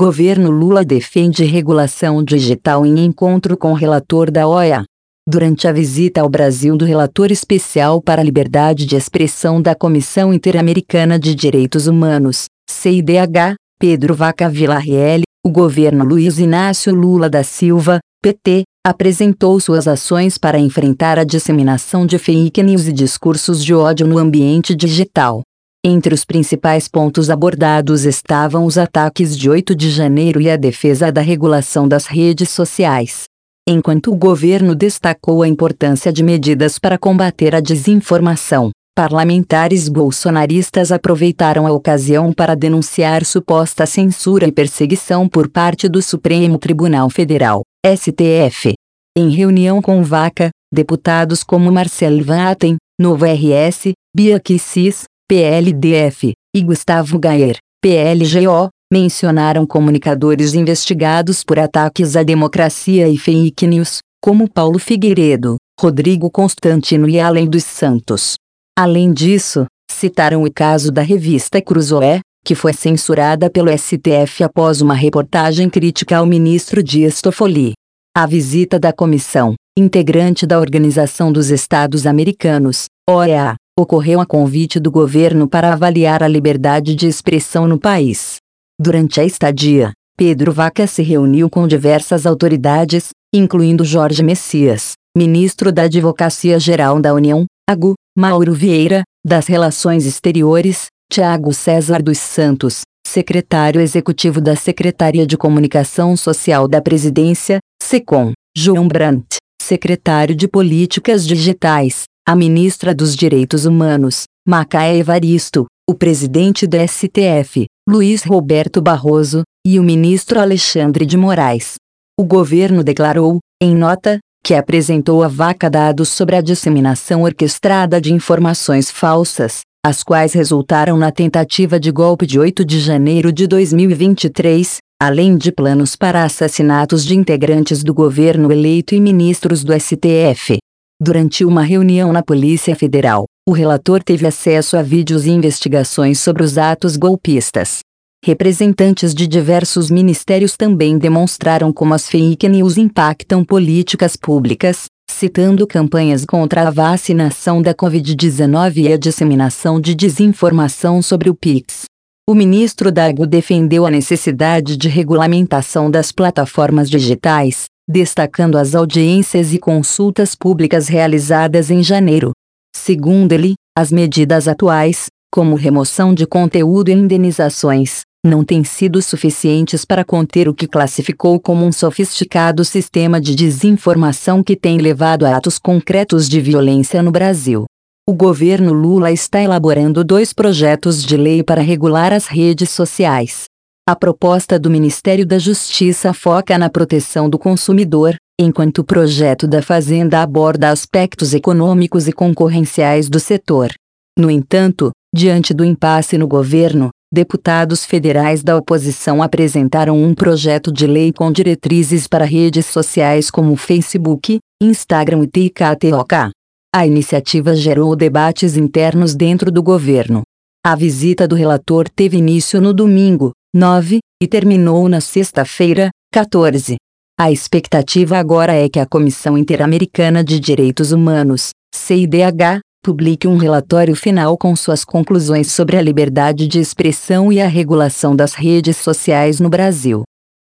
Governo Lula defende regulação digital em encontro com relator da OEA. Durante a visita ao Brasil do relator especial para a liberdade de expressão da Comissão Interamericana de Direitos Humanos, CIDH, Pedro Vaca Villarreal, o governo Luiz Inácio Lula da Silva, PT, apresentou suas ações para enfrentar a disseminação de fake news e discursos de ódio no ambiente digital. Entre os principais pontos abordados estavam os ataques de 8 de janeiro e a defesa da regulação das redes sociais. Enquanto o governo destacou a importância de medidas para combater a desinformação, parlamentares bolsonaristas aproveitaram a ocasião para denunciar suposta censura e perseguição por parte do Supremo Tribunal Federal, STF. Em reunião com Vaca, deputados como Marcelo Van Hatten, Novo RS, Bia Kicis, PLDF, e Gustavo Gayer, PLGO, mencionaram comunicadores investigados por ataques à democracia e fake news, como Paulo Figueiredo, Rodrigo Constantino e Allen dos Santos. Além disso, citaram o caso da revista Cruzoé, que foi censurada pelo STF após uma reportagem crítica ao ministro Dias Toffoli. A visita da comissão, integrante da Organização dos Estados Americanos, OEA, ocorreu a convite do governo para avaliar a liberdade de expressão no país. Durante a estadia, Pedro Vaca se reuniu com diversas autoridades, incluindo Jorge Messias, ministro da Advocacia Geral da União, AGU, Mauro Vieira, das Relações Exteriores, Tiago César dos Santos, secretário executivo da Secretaria de Comunicação Social da Presidência, SECOM, João Brandt, secretário de Políticas Digitais, a ministra dos Direitos Humanos, Macaé Evaristo, o presidente do STF, Luiz Roberto Barroso, e o ministro Alexandre de Moraes. O governo declarou, em nota, que apresentou a Vaca dados sobre a disseminação orquestrada de informações falsas, as quais resultaram na tentativa de golpe de 8 de janeiro de 2023, além de planos para assassinatos de integrantes do governo eleito e ministros do STF. Durante uma reunião na Polícia Federal, o relator teve acesso a vídeos e investigações sobre os atos golpistas. Representantes de diversos ministérios também demonstraram como as fake news impactam políticas públicas, citando campanhas contra a vacinação da Covid-19 e a disseminação de desinformação sobre o Pix. O ministro da AGU defendeu a necessidade de regulamentação das plataformas digitais, destacando as audiências e consultas públicas realizadas em janeiro. Segundo ele, as medidas atuais, como remoção de conteúdo e indenizações, não têm sido suficientes para conter o que classificou como um sofisticado sistema de desinformação que tem levado a atos concretos de violência no Brasil. O governo Lula está elaborando 2 projetos de lei para regular as redes sociais. A proposta do Ministério da Justiça foca na proteção do consumidor, enquanto o projeto da Fazenda aborda aspectos econômicos e concorrenciais do setor. No entanto, diante do impasse no governo, deputados federais da oposição apresentaram um projeto de lei com diretrizes para redes sociais como Facebook, Instagram e TikTok. A iniciativa gerou debates internos dentro do governo. A visita do relator teve início no domingo, 9, e terminou na sexta-feira, 14. A expectativa agora é que a Comissão Interamericana de Direitos Humanos, CIDH, publique um relatório final com suas conclusões sobre a liberdade de expressão e a regulação das redes sociais no Brasil.